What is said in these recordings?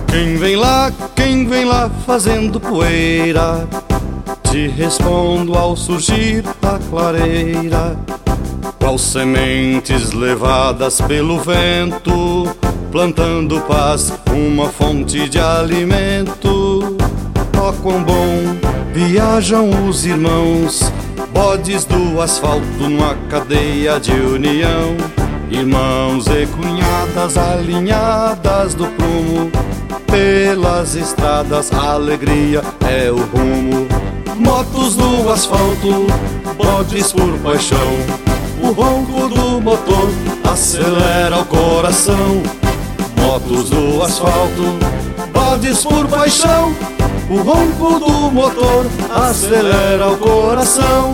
Quem vem lá fazendo poeira? Te respondo ao surgir da clareira. Qual sementes levadas pelo vento, plantando paz, uma fonte de alimento. Ó quão bom viajam os irmãos, bodes do asfalto numa cadeia de união. Irmãos e cunhadas alinhadas do prumo, pelas estradas a alegria é o rumo. Motos no asfalto, bodes por paixão, o ronco do motor acelera o coração. Motos no asfalto, bodes por paixão, o ronco do motor acelera o coração.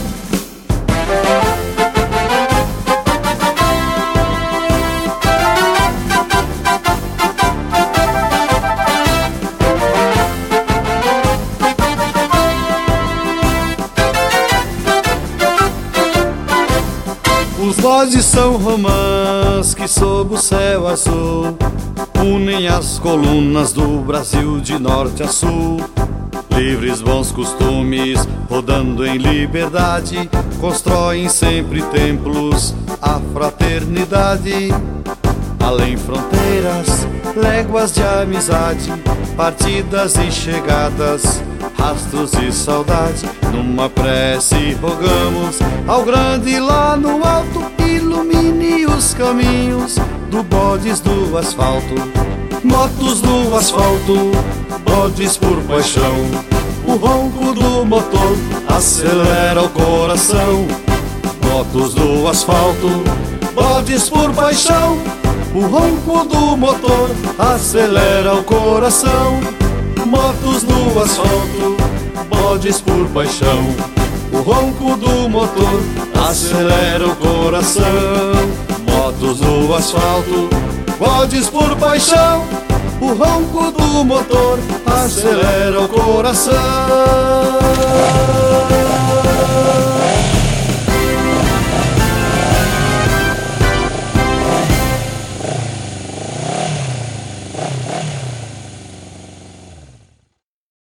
Os bodes são romãs que sob o céu azul unem as colunas do Brasil de norte a sul. Livres bons costumes, rodando em liberdade, constroem sempre templos à fraternidade. Além fronteiras, léguas de amizade, partidas e chegadas, rastros de saudade. Numa prece rogamos ao grande lá no alto, ilumine os caminhos do bodes do asfalto. Motos no asfalto, bodes por paixão, o ronco do motor acelera o coração. Motos no asfalto, bodes por paixão, o ronco do motor acelera o coração. Motos no asfalto, bodes por paixão, o ronco do motor acelera o coração. Motos no asfalto, bodes por paixão, o ronco do motor acelera o coração.